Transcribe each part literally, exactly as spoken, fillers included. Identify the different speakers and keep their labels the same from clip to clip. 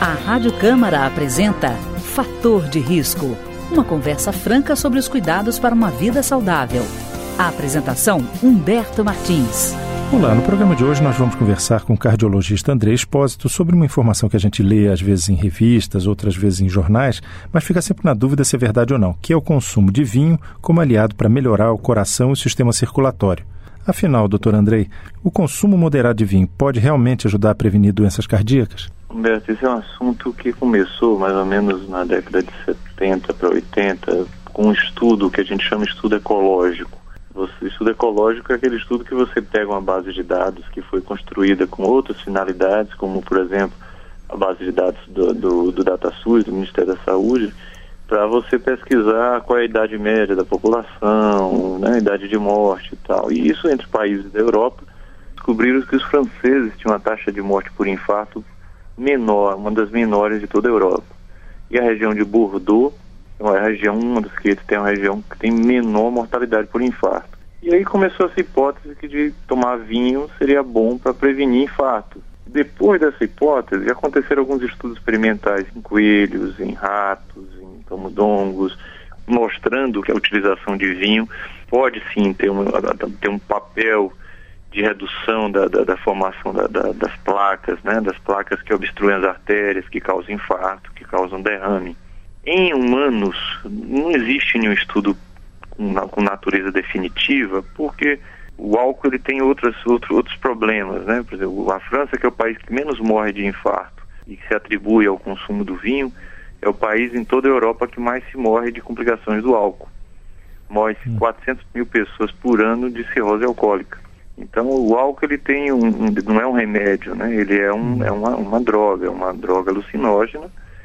Speaker 1: A Rádio Câmara apresenta Fator de Risco, uma conversa franca sobre os cuidados para uma vida saudável. A apresentação, Humberto Martins.
Speaker 2: Olá, no programa de hoje nós vamos conversar com o cardiologista André Espósito sobre uma informação que a gente lê às vezes em revistas, outras vezes em jornais, mas fica sempre na dúvida se é verdade ou não, que é o consumo de vinho como aliado para melhorar o coração e o sistema circulatório. Afinal, doutor Andrei, o consumo moderado de vinho pode realmente ajudar a prevenir doenças cardíacas?
Speaker 3: Humberto, esse é um assunto que começou mais ou menos na década de setenta para oitenta, com um estudo que a gente chama de estudo ecológico. O estudo ecológico é aquele estudo que você pega uma base de dados que foi construída com outras finalidades, como, por exemplo, a base de dados do, do, do DataSUS, do Ministério da Saúde, para você pesquisar qual é a idade média da população, né, a idade de morte e tal. E isso entre países da Europa, descobriram que os franceses tinham uma taxa de morte por infarto menor, uma das menores de toda a Europa. E a região de Bordeaux é uma região, uma das que tem uma região que tem menor mortalidade por infarto. E aí começou essa hipótese que de tomar vinho seria bom para prevenir infarto. Depois dessa hipótese, aconteceram alguns estudos experimentais em coelhos, em ratos, em camundongos, mostrando que a utilização de vinho pode sim ter um, ter um papel de redução da, da, da formação da, da, das placas, né, das placas que obstruem as artérias, que causam infarto, que causam derrame. Em humanos, não existe nenhum estudo com, com natureza definitiva, porque o álcool ele tem outras, outro, outros problemas, né? Por exemplo, a França, que é o país que menos morre de infarto e que se atribui ao consumo do vinho, é o país em toda a Europa que mais se morre de complicações do álcool. Morre-se hum. quatrocentas mil pessoas por ano de cirrose alcoólica. Então, o álcool ele tem um, um, não é um remédio, né? Ele é, um, é uma, uma droga, é uma droga alucinógena,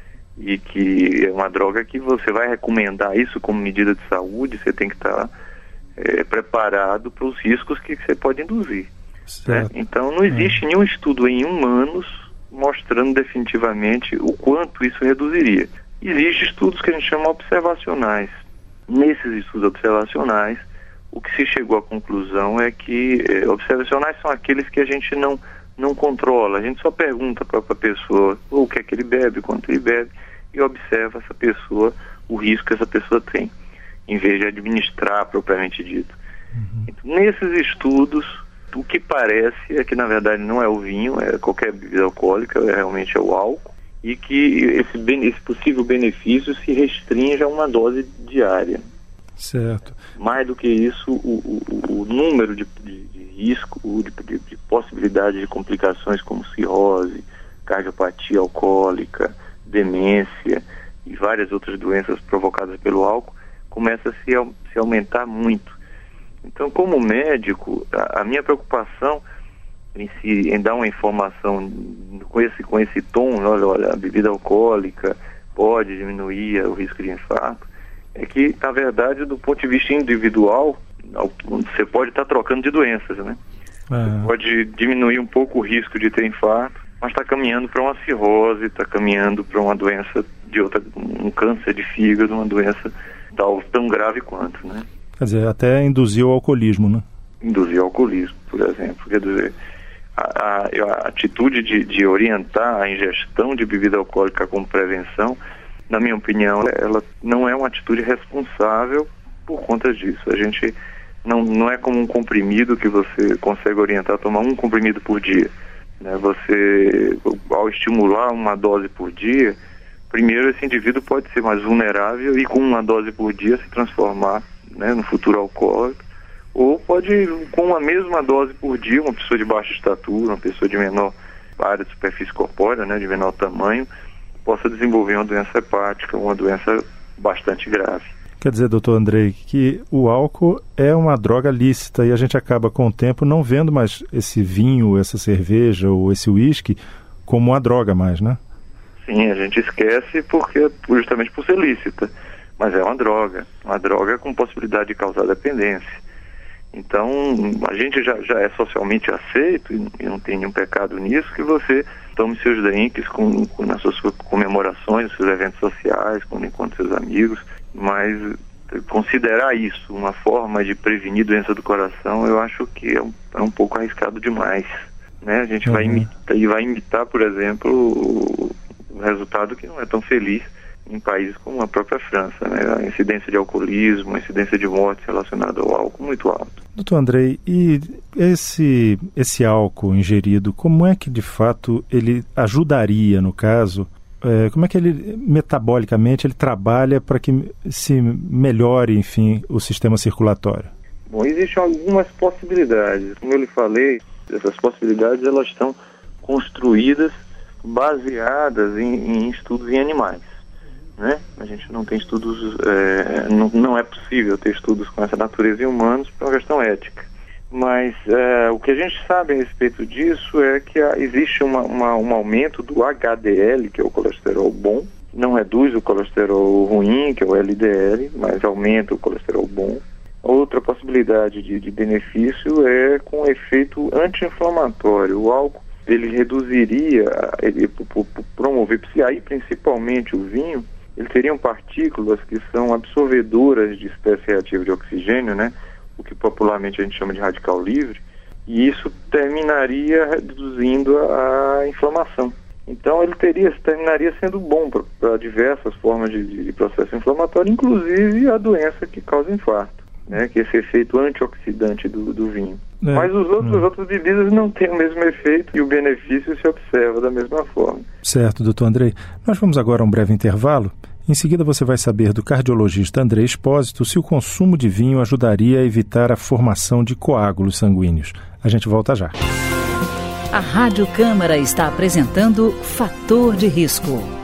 Speaker 3: e que é uma droga que você vai recomendar isso como medida de saúde, você tem que estar é, preparado para os riscos que você pode induzir. Né? Então não existe é. nenhum estudo em humanos mostrando definitivamente o quanto isso reduziria. Existem estudos que a gente chama observacionais. Nesses estudos observacionais, o que se chegou à conclusão é que é, observacionais são aqueles que a gente não não controla, a gente só pergunta para a pessoa o que é que ele bebe, quanto ele bebe, e observa essa pessoa, o risco que essa pessoa tem, em vez de administrar propriamente dito. Uhum. Então, nesses estudos, o que parece é que na verdade não é o vinho, é qualquer bebida alcoólica, é realmente é o álcool, e que esse, esse possível benefício se restringe a uma dose diária.
Speaker 2: Certo. Mais
Speaker 3: do que isso, o, o, o número de, de, de risco, de, de, de possibilidade de complicações como cirrose, cardiopatia alcoólica, demência e várias outras doenças provocadas pelo álcool, começa a se, se aumentar muito. Então, como médico, a, a minha preocupação em, se, em dar uma informação com esse, com esse tom, olha, olha, a bebida alcoólica pode diminuir o risco de infarto, é que, na verdade, do ponto de vista individual, você pode estar trocando de doenças, né? É. Você pode diminuir um pouco o risco de ter infarto, mas está caminhando para uma cirrose, está caminhando para uma doença de outra, um câncer de fígado, uma doença tal, tão grave quanto, né?
Speaker 2: Quer dizer, até induzir o alcoolismo, né?
Speaker 3: Induzir o alcoolismo, por exemplo. Quer dizer, a, a, a atitude de, de orientar a ingestão de bebida alcoólica como prevenção, na minha opinião, ela não é uma atitude responsável por conta disso. A gente não, não é como um comprimido que você consegue orientar a tomar um comprimido por dia. Né? Você, ao estimular uma dose por dia, primeiro esse indivíduo pode ser mais vulnerável e com uma dose por dia se transformar, né, no futuro alcoólico, ou pode, com a mesma dose por dia, uma pessoa de baixa estatura, uma pessoa de menor área de superfície corpórea, né, de menor tamanho, possa desenvolver uma doença hepática, uma doença bastante grave.
Speaker 2: Quer dizer, doutor Andrei, que o álcool é uma droga lícita e a gente acaba com o tempo não vendo mais esse vinho, essa cerveja ou esse uísque como uma droga mais, né?
Speaker 3: Sim, a gente esquece porque justamente por ser lícita, mas é uma droga, uma droga com possibilidade de causar dependência. Então, a gente já, já é socialmente aceito, e não tem nenhum pecado nisso, que você tome seus drinks com, com, nas suas comemorações, nos seus eventos sociais, quando encontra seus amigos, mas considerar isso uma forma de prevenir doença do coração, eu acho que é um, é um pouco arriscado demais. Né? A gente uhum. vai imitar, e vai imitar, por exemplo, o, um resultado que não é tão feliz em países como a própria França, né? A incidência de alcoolismo, a incidência de morte relacionada ao álcool muito alto.
Speaker 2: Doutor Andrei, e esse, esse álcool ingerido, como é que de fato ele ajudaria no caso, é, como é que ele metabolicamente ele trabalha para que se melhore, enfim, o sistema circulatório?
Speaker 3: Bom, existem algumas possibilidades. Como eu lhe falei, essas possibilidades elas estão construídas, baseadas em, em estudos em animais. Né? A gente não tem estudos, é, não, não é possível ter estudos com essa natureza em humanos por uma questão ética. Mas é, o que a gente sabe a respeito disso é que há, existe uma, uma, um aumento do H D L, que é o colesterol bom, não reduz o colesterol ruim, que é o L D L, mas aumenta o colesterol bom. Outra possibilidade de, de benefício é com efeito anti-inflamatório. O álcool ele reduziria, ele promover, aí principalmente o vinho, eles teriam partículas que são absorvedoras de espécie reativa de oxigênio, né? O que popularmente a gente chama de radical livre, e isso terminaria reduzindo a, a inflamação. Então ele teria, terminaria sendo bom para diversas formas de, de processo inflamatório, inclusive a doença que causa infarto, né? Que é esse efeito antioxidante do, do vinho. É, Mas os outros, é. outras bebidas não têm o mesmo efeito e o benefício se observa da mesma forma.
Speaker 2: Certo, doutor Andrei. Nós vamos agora a um breve intervalo. Em seguida você vai saber do cardiologista Andrei Espósito se o consumo de vinho ajudaria a evitar a formação de coágulos sanguíneos. A gente volta já.
Speaker 1: A Rádio Câmara está apresentando Fator de Risco.